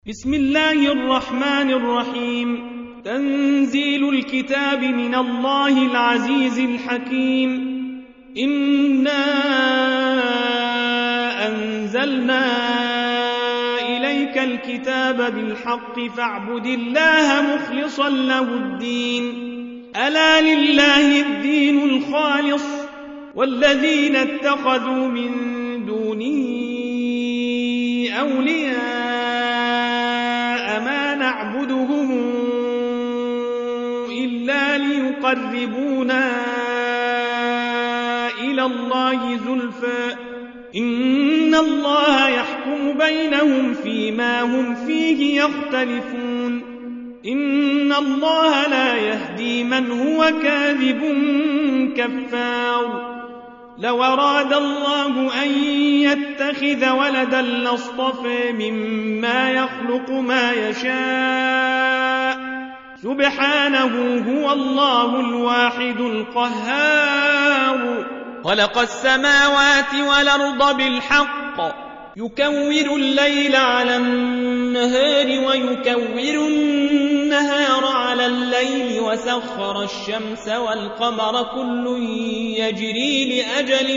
بسم الله الرحمن الرحيم. تنزيل الكتاب من الله العزيز الحكيم. إنا أنزلنا إليك الكتاب بالحق فاعبد الله مخلصا له الدين. ألا لله الدين الخالص والذين اتخذوا من دونه أولياء ما نعبدهم إلا ليقربونا إلى الله زلفى إن الله يحكم بينهم فيما هم فيه يختلفون. إن الله لا يهدي من هو كاذب كفار. لو أراد الله أن يتخذ ولدا لاصطفى مما يخلق ما يشاء سبحانه هو الله الواحد القهار. خلق السماوات والأرض بالحق يكور الليل على النهار ويكور النهار على الليل وسخر الشمس والقمر كل يجري لأجل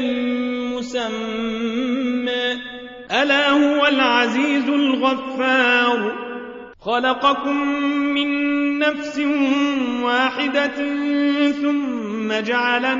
مسمى ألا هو العزيز الغفار. خلقكم من نفس واحدة ثم جعل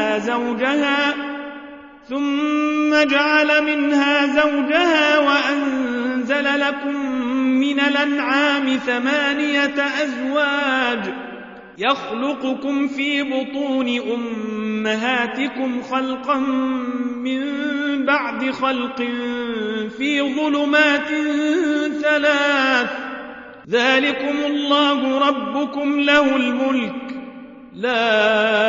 منها زوجها وأنزل لكم من الأنعام 8 أزواج يخلقكم في بطون أمهاتكم خلقا من بعد خلق في ظلمات 3 ذلكم الله ربكم له الملك لا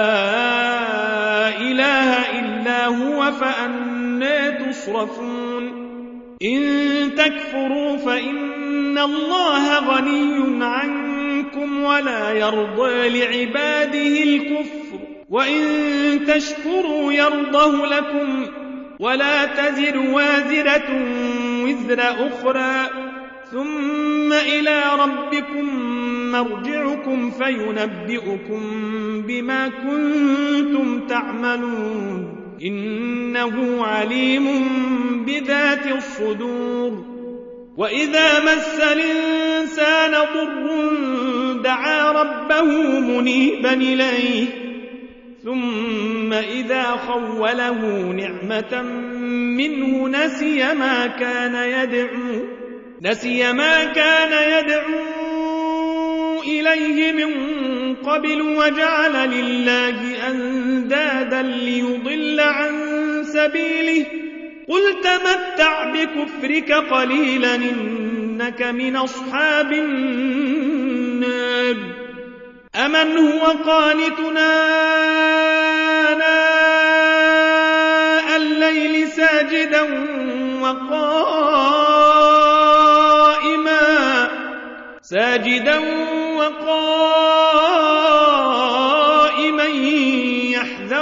إله إلا هو فأنى تصرفون. إن تكفروا فإن الله غني عنكم ولا يرضى لعباده الكفر وإن تشكروا يرضه لكم ولا تزر وازرة وزر أخرى ثم إلى ربكم مرجعكم فينبئكم بما كنتم تعملون إنه عليم بذات الصدور. وإذا مس الإنسان ضر دعا ربه منيبا إليه ثم إذا خوله نعمة منه نسي ما كان يدعو إليه من قبل وجعل لله أندادا ليضل عن سبيله قل تمتع بكفرك قليلا إنك من أصحاب النار. أمن هو قانتنا آناء الليل ساجدا وقائما يحذر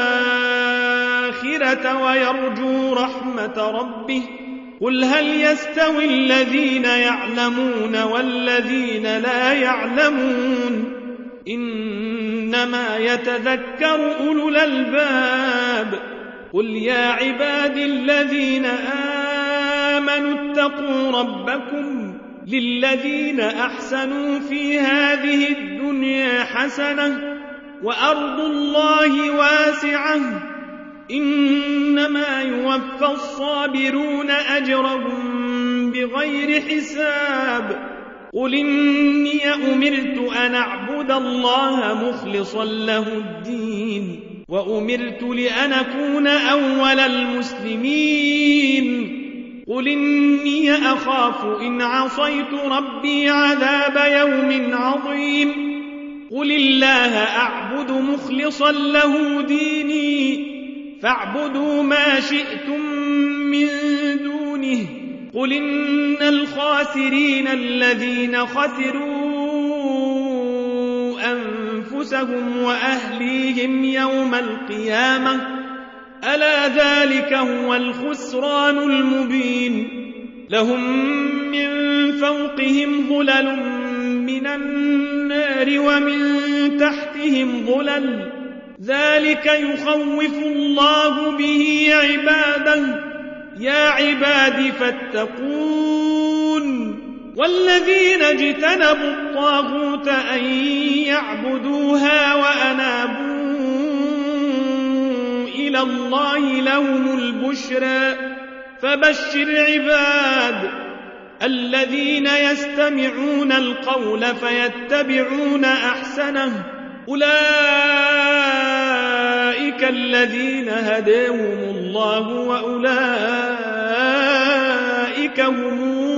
الآخرة ويرجو رحمة ربه قل هل يستوي الذين يعلمون والذين لا يعلمون إنما يتذكر أولو الألباب. قل يا عبادي الذين آمنوا اتقوا ربكم للذين أحسنوا في هذه الدنيا حسنة وأرض الله واسعة إنما يوفى الصابرون أجرهم بغير حساب. قل إني أمرت أن أعبد الله مخلصا له الدين وأمرت لأن أكون أول المسلمين. قل إني أخاف إن عصيت ربي عذاب يوم عظيم. قل الله أعبد مخلصا له ديني فاعبدوا ما شئتم من دونه. قل إن الخاسرين الذين خسروا أنفسهم وأهليهم يوم القيامة ألا ذلك هو الخسران المبين. لهم من فوقهم ظلل من النار ومن تحتهم ظلل ذلك يخوف الله به عباده يا عباد فاتقون والذين اجتنبوا الطاغوت أن يعبدوها وأنابوا إلى الله لهم البشرى فبشر عباد الذين يستمعون القول فيتبعون أحسنه أولئك الذين هداهم الله وأولئك هم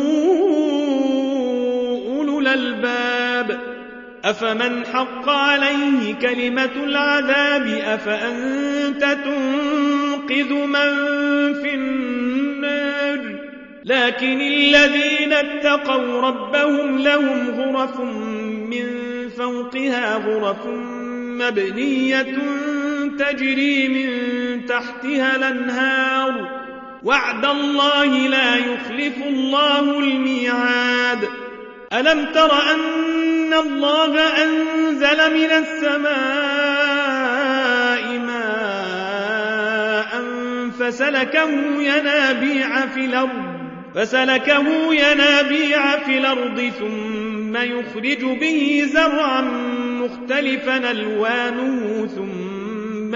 أولو الألباب أفمن حق عليه كلمة العذاب أفأنت تنقذ من في النار لكن الذين اتقوا ربهم لهم غرف من فوقها غرف مبنية تجري من تحتها الأنهار وعد الله لا يخلف الله الميعاد ألم تر أن الله أنزل من السماء ماء فسلكه ينابيع في الأرض ثم يخرج به زرعا مختلفا ألوانه ثم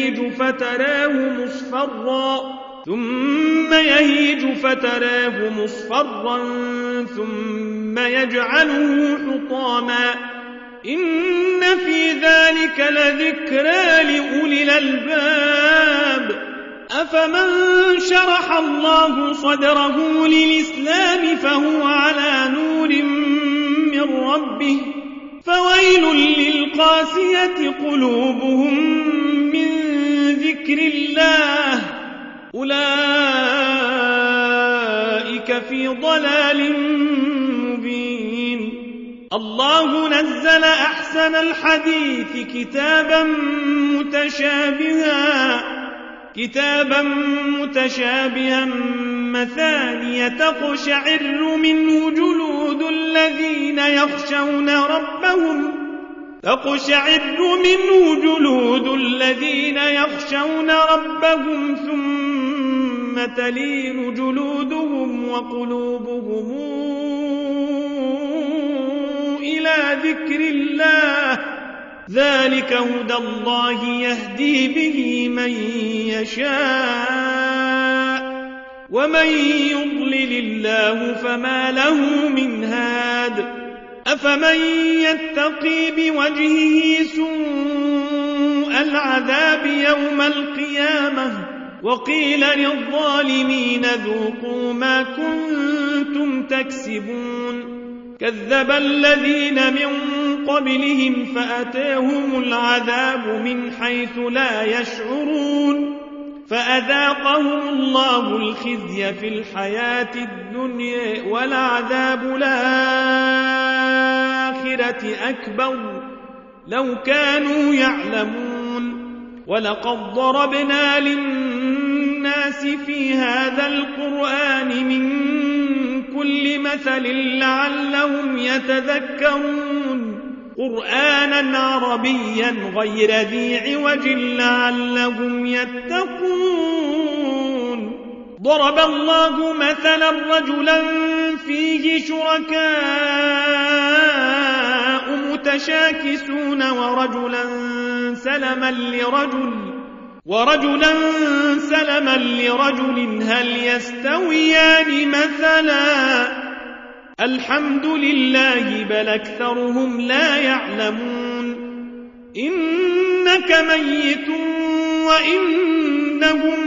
يهيج فتراه مصفرا ثم يجعله حطاما إن في ذلك لذكرى لأولي الألباب أفمن شرح الله صدره للإسلام فهو على نور من ربه فويل للقاسية قلوبهم من ذكر الله أولئك في ضلال مبين الله نزل أحسن الحديث كتابا متشابها مثانية تقشعر منه جلود الذين يخشون ربهم ثم تلين جلودهم وقلوبهم إلى ذكر الله ذلك هدى الله يهدي به من يشاء ومن يضلل الله فما له من هاد أفمن يتقي بوجهه سوء العذاب يوم القيامة وقيل للظالمين ذوقوا ما كنتم تكسبون كذب الذين من قبلهم فأتاهم العذاب من حيث لا يشعرون فأذاقهم الله الخزي في الحياة الدنيا ولعذاب الآخرة أكبر لو كانوا يعلمون ولقد ضربنا للناس في هذا القرآن من كل مثل لعلهم يتذكرون قرآنا عربيا غير ذي عوج لعلهم يتقون ضرب الله مثلا رجلا فيه شركاء متشاكسون ورجلا سلما لرجل هل يستويان مثلا الحمد لله بل أكثرهم لا يعلمون إنك ميت وإنهم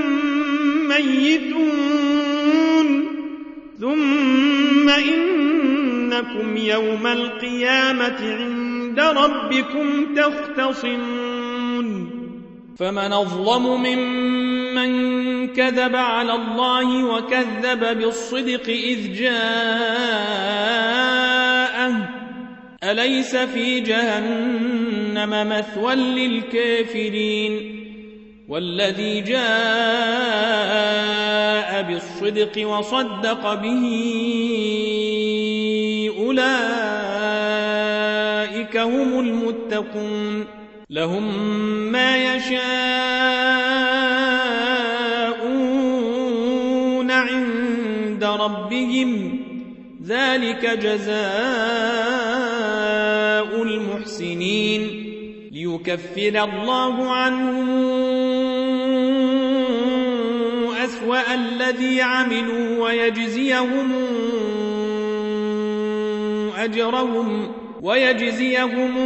ميتون ثم إنكم يوم القيامة عند ربكم تختصمون فمن أظلم ممن كذب على الله وكذب بالصدق إذ جاءه أليس في جهنم مثوى للكافرين والذي جاء بالصدق وصدق به أولئك هم المتقون لهم ما يشاءون عند ربهم ذلك جزاء المحسنين ليكفر الله عنهم أسوأ الذي عملوا ويجزيهم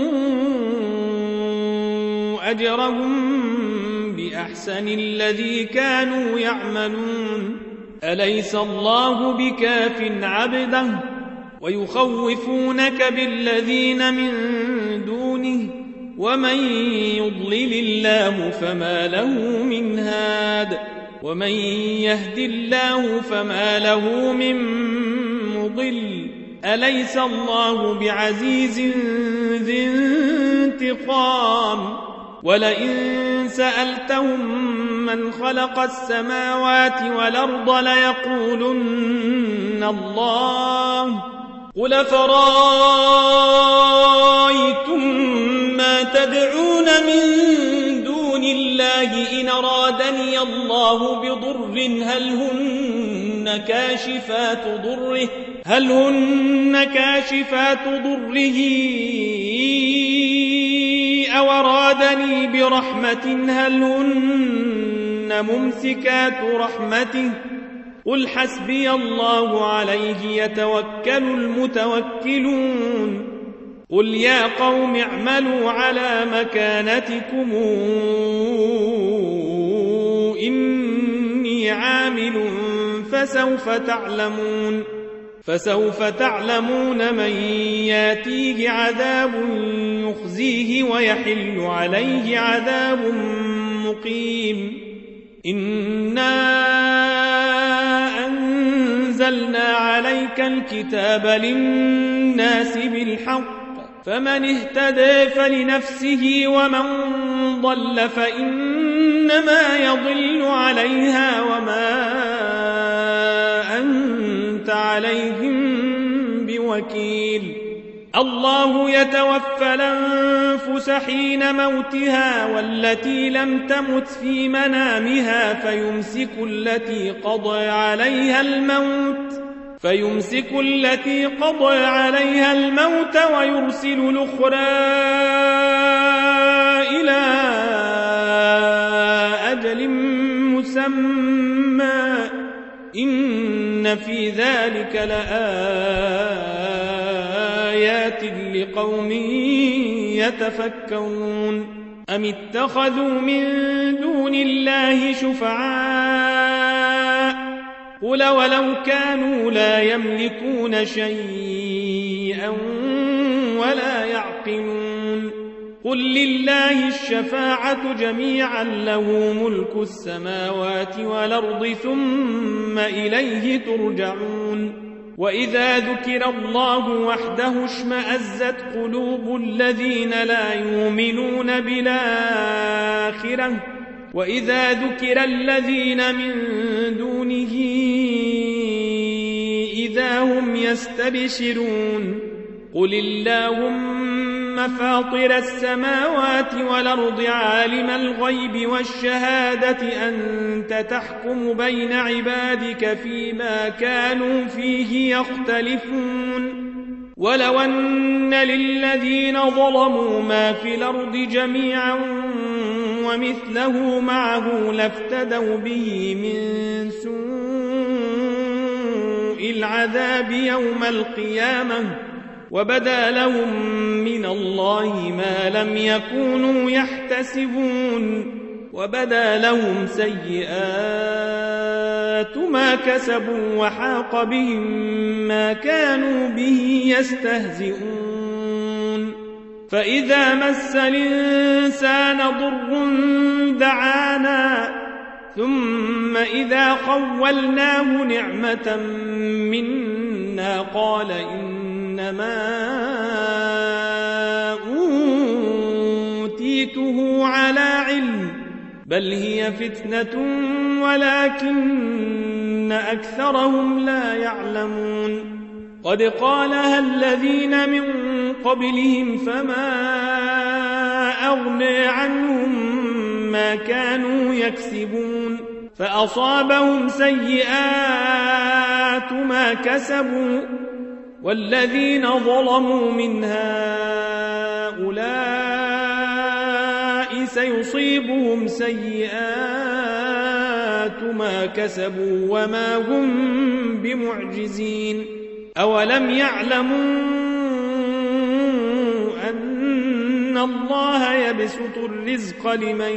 أجرهم بأحسن الذي كانوا يعملون أليس الله بكاف عبده ويخوفونك بالذين من دونه ومن يضلل الله فما له من هاد ومن يهد الله فما له من مضل أليس الله بعزيز ذي انتقام ولئن سألتهم من خلق السماوات والأرض ليقولن الله قل فرأيتم ما تدعون من دون الله إن أرادني الله بضر هل هن كاشفات ضره أو أرادني برحمة هل هن ممسكات رحمته قل حسبي الله عليه يتوكل المتوكلون قل يا قوم اعملوا على مكانتكم إني عامل فسوف تعلمون من ياتيه عذاب يخزيه ويحل عليه عذاب مقيم إنا أنزلنا عليك الكتاب للناس بالحق فمن اهتدى فلنفسه ومن ضل فإنما يضل عليها وما أنت عليهم بوكيل الله يتوفى الأنفس حين موتها والتي لم تمت في منامها فيمسك التي قضى عليها الموت ويرسل الأخرى إلى أجل مسمى إن في ذلك لآيات لقوم يتفكرون أم اتخذوا من دون الله شفعاء قل ولو كانوا لا يملكون شيئا ولا يعقلون قل لله الشفاعة جميعا له ملك السماوات والأرض ثم إليه ترجعون وإذا ذكر الله وحده اشمأزت قلوب الذين لا يؤمنون بالآخرة وإذا ذكر الذين من دونه إذا هم يستبشرون قل اللهم فاطر السماوات والأرض عالم الغيب والشهادة أنت تحكم بين عبادك فيما كانوا فيه يختلفون ولو أن للذين ظلموا ما في الأرض جميعا ومثله معه لافتدوا به من سوء العذاب يوم القيامة وبدا لهم من الله ما لم يكونوا يحتسبون وبدا لهم سيئات ما كسبوا وحاق بهم ما كانوا به يستهزئون فإذا مس الإنسان ضر دعانا ثم إذا خولناه نعمة منا قال إنما أوتيته على علم بل هي فتنة ولكن أكثرهم لا يعلمون قد قالها الذين من قبلهم فما أغنى عنهم ما كانوا يكسبون فأصابهم سيئات ما كسبوا والذين ظلموا من هؤلاء سيصيبهم سيئات ما كسبوا وما هم بمعجزين أولم يعلموا أن الله يبسط الرزق لمن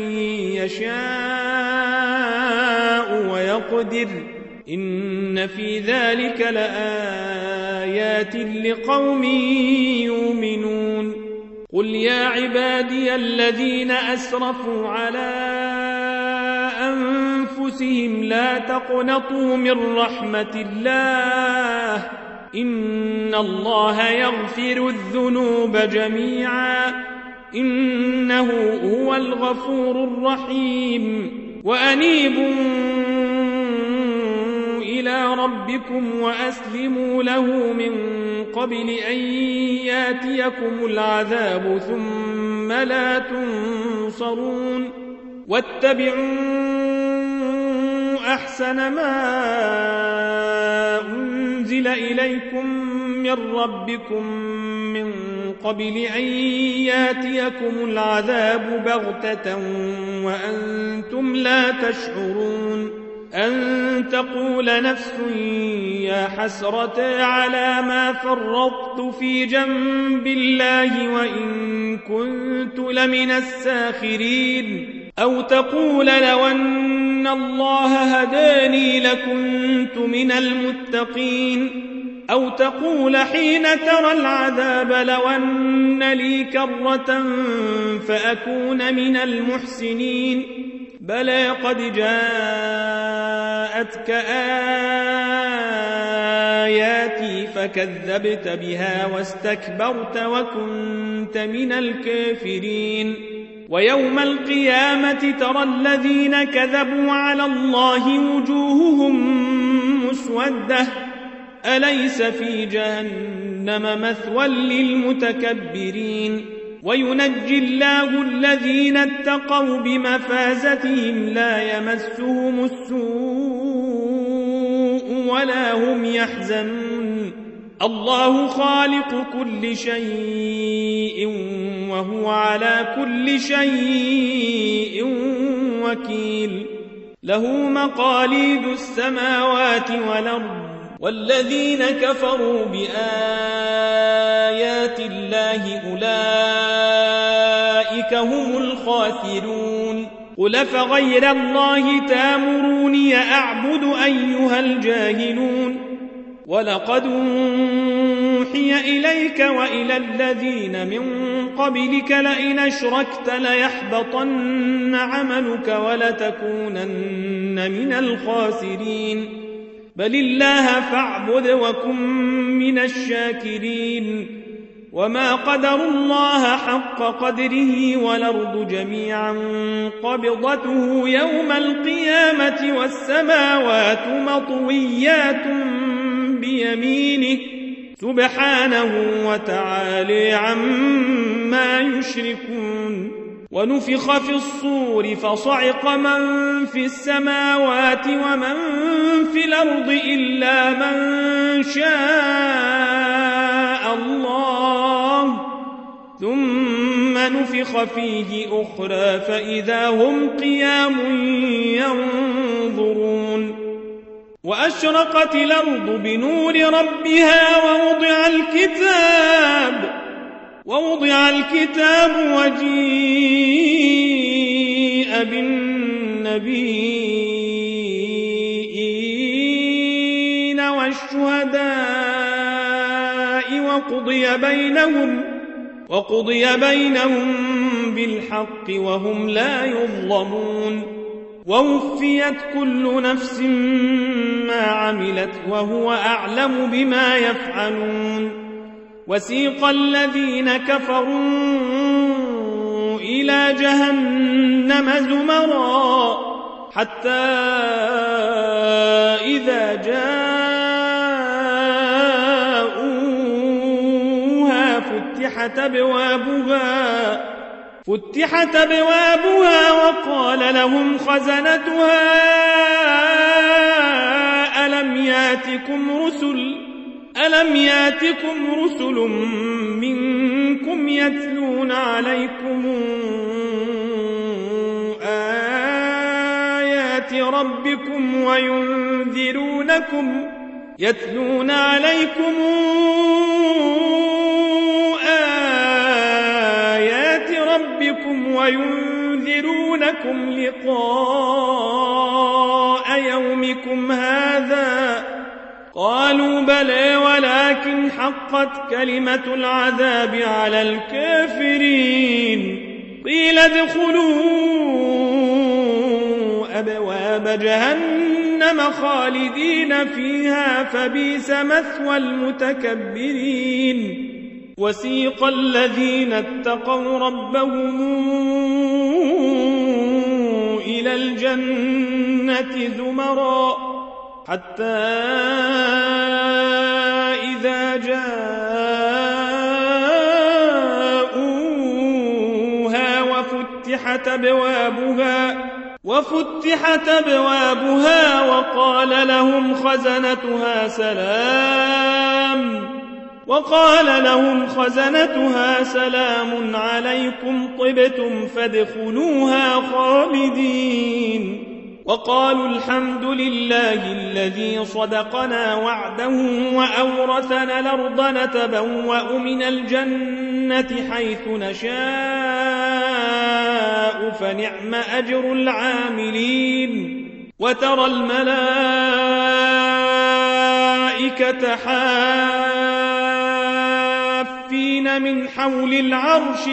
يشاء ويقدر إن في ذلك لآيات لقوم يؤمنون قل يا عبادي الذين أسرفوا على أنفسهم لا تقنطوا من رحمة الله إن الله يغفر الذنوب جميعا إنه هو الغفور الرحيم وأنيبوا إلى ربكم وأسلموا له من قبل أن ياتيكم العذاب ثم لا تنصرون واتبعوا أحسن ما أنزل إليكم من ربكم من قبل أن ياتيكم العذاب بغتة وأنتم لا تشعرون أن تقول نفس يا حسرة على ما فرطت في جنب الله وإن كنت لمن الساخرين أو تقول لو أن الله هداني لكنت من المتقين أو تقول حين ترى العذاب لو أن لي كرة فأكون من المحسنين بلى قد جاءتك آياتي فكذبت بها واستكبرت وكنت من الكافرين ويوم القيامة ترى الذين كذبوا على الله وجوههم مسودة أليس في جهنم مثوى للمتكبرين وينجي الله الذين اتقوا بمفازتهم لا يمسهم السوء ولا هم يحزنون الله خالق كل شيء وهو على كل شيء وكيل له مقاليد السماوات والأرض والذين كفروا بآيات الله أولئك هم الخاسرون قل فغير الله تامروني أعبد أيها الجاهلون ولقد أوحي إليك وإلى الذين من قبلك لئن أشركت ليحبطن عملك ولتكونن من الخاسرين بل الله فاعبد وكن من الشاكرين وما قدروا الله حق قدره والأرض جميعا قبضته يوم القيامة والسماوات مطويات بيمينه سبحانه وتعالى عما يشركون ونفخ في الصور فصعق من في السماوات ومن في الأرض إلا من شاء الله ثم نفخ فيه أخرى فإذا هم قيام ينظرون وأشرقت الأرض بنور ربها ووضع الكتاب وجيء بالنبيين والشهداء وقضي بينهم بالحق وهم لا يظلمون ووفيت كل نفس ما عملت وهو أعلم بما يفعلون وسيق الذين كفروا إلى جهنم زمرا حتى إذا جاءوها فتحت أبوابها وقال لهم خزنتها ألم ياتكم رسل منكم يتلون عليكم آيات ربكم وينذرونكم لقاء يومكم هذا؟ قالوا بلى ولكن حقت كلمة العذاب على الكافرين. قيل ادخلوا أبواب جهنم خالدين فيها فبئس مثوى المتكبرين. وسيق الذين اتقوا ربهم إلى الجنة زمرا حتى إذا جاءوها وفتحت أبوابها وقال لهم خزنتها سلام عليكم طبتم فادخلوها خالدين. وقالوا الحمد لله الذي صدقنا وعده وأورثنا الأرض نتبوأ من الجنة حيث نشاء فنعم أجر العاملين. وترى الملائكة حافين من حول العرش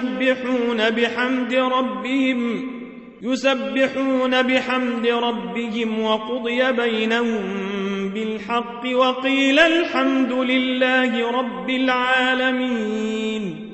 يسبحون بحمد ربهم وقضي بينهم بالحق وقيل الحمد لله رب العالمين.